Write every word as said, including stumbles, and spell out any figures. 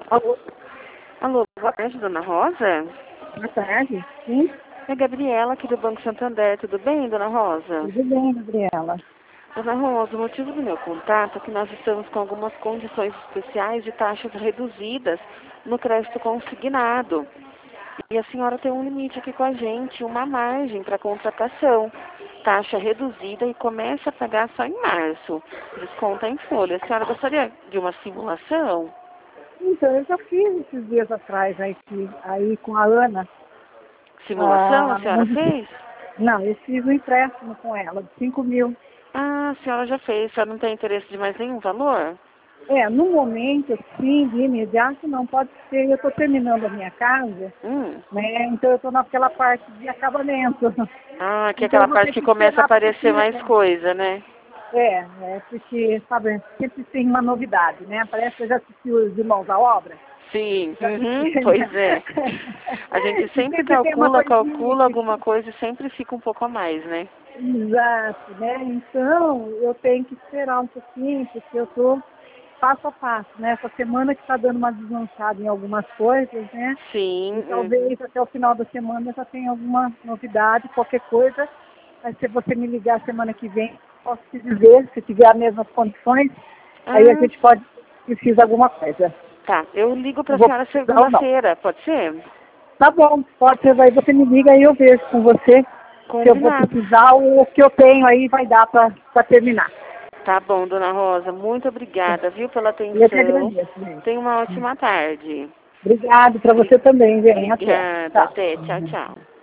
Alô, Alô, boa tarde, dona Rosa? boa tarde. Sim, É a Gabriela aqui do Banco Santander, tudo bem, dona Rosa? tudo bem, Gabriela. Dona Rosa, o motivo do meu contato é que nós estamos com algumas condições especiais de taxas reduzidas no crédito consignado. E a senhora tem um limite aqui com a gente, uma margem para contratação. Taxa reduzida e começa a pagar só em março. Desconta em folha. A senhora gostaria de uma simulação? Então, eu já fiz esses dias atrás aí, que- aí com a Ana. Simulação a Ah, senhora onde- fez? não, eu fiz um empréstimo com ela, de cinco mil. Ah, a senhora já fez. A senhora não tem interesse de mais nenhum valor? É, no momento, sim, de imediato não pode ser. Eu estou terminando a minha casa, Hum. né? Então eu estou naquela parte de acabamento. Ah, que é Então eu aquela vou parte ter que que começa a esperar aparecer porque mais coisa, né? é, é porque, sabe, sempre tem uma novidade, né? Parece que eu já assisti os Irmãos à Obra. Sim, Já assisti. uhum, pois é. A gente E sempre sempre tem uma calcula, coisinha calcula que... alguma coisa e sempre fica um pouco a mais, né? Exato, né? Então, eu tenho que esperar um pouquinho, porque eu estou passo a passo, né? Essa semana que está dando uma deslanchada em algumas coisas, né? Sim, E uhum. talvez até o final da semana já tenha alguma novidade, qualquer coisa. Aí se você me ligar semana que vem, posso te dizer, se tiver as mesmas condições, aí a Ah, gente pode precisar alguma coisa. tá. Eu ligo Eu pra vou senhora precisar ou não. segunda-feira, pode ser? Tá bom, pode ser, aí você me liga e eu vejo com você se eu vou Combinado. precisar ou o que eu tenho aí vai dar para terminar. Tá bom, dona Rosa. Muito obrigada, viu, pela Eu que atenção. agradeço, gente. Tenha uma ótima tarde. Obrigado para Obri- você também, gente. Até. Obrigada. Tchau. Até. Tchau, tchau.